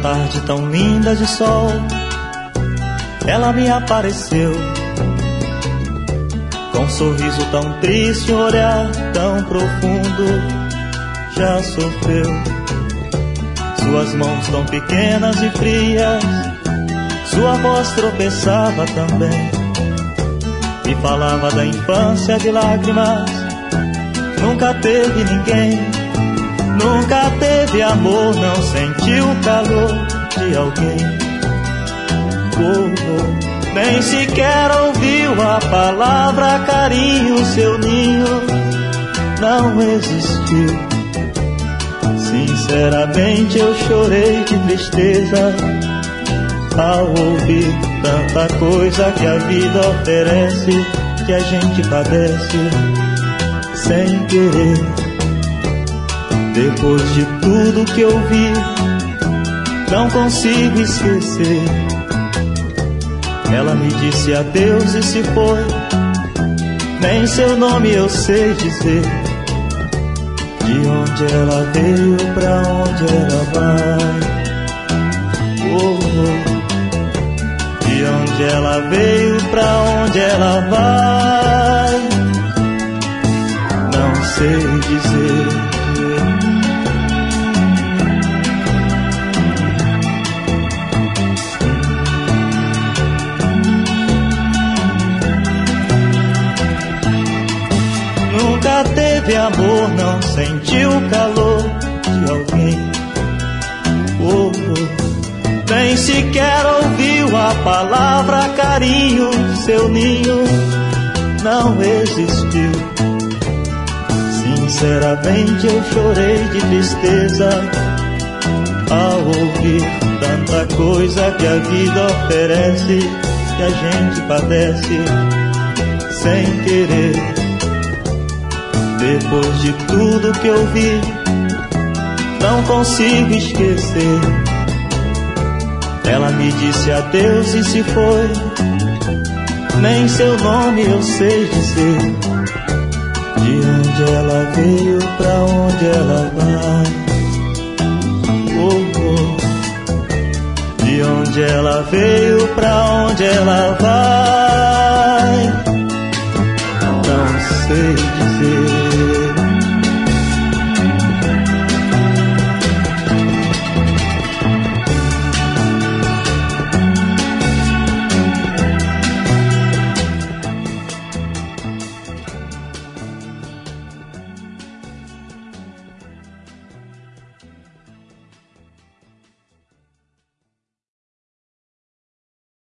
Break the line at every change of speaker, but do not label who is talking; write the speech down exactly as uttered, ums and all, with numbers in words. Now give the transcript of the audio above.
tarde tão linda de sol, ela me apareceu, com um sorriso tão triste, um olhar tão profundo. Já sofreu, suas mãos tão pequenas e frias, sua voz tropeçava também, e falava da infância de lágrimas. Nunca teve ninguém, nunca teve amor, não sentiu o calor de alguém. Oh, oh. Nem sequer ouviu a palavra carinho, seu ninho não existiu. Sinceramente eu chorei de tristeza ao ouvir tanta coisa que a vida oferece, que a gente padece sem querer. Depois de tudo que eu vi, não consigo esquecer. Ela me disse adeus e se foi, nem seu nome eu sei dizer. De onde ela veio, pra onde ela vai. Oh, oh. De onde ela veio, pra onde ela vai, não sei dizer. Nunca teve amor, não sentiu o calor de alguém. Oh, oh. Nem sequer ouviu a palavra carinho, seu ninho não existiu. Sinceramente eu chorei de tristeza ao ouvir tanta coisa que a vida oferece, que a gente padece sem querer. Depois de tudo que eu vi, não consigo esquecer. Ela me disse adeus e se foi, nem seu nome eu sei dizer. De onde ela veio, pra onde ela vai. Oh, oh. De onde ela veio, pra onde ela vai.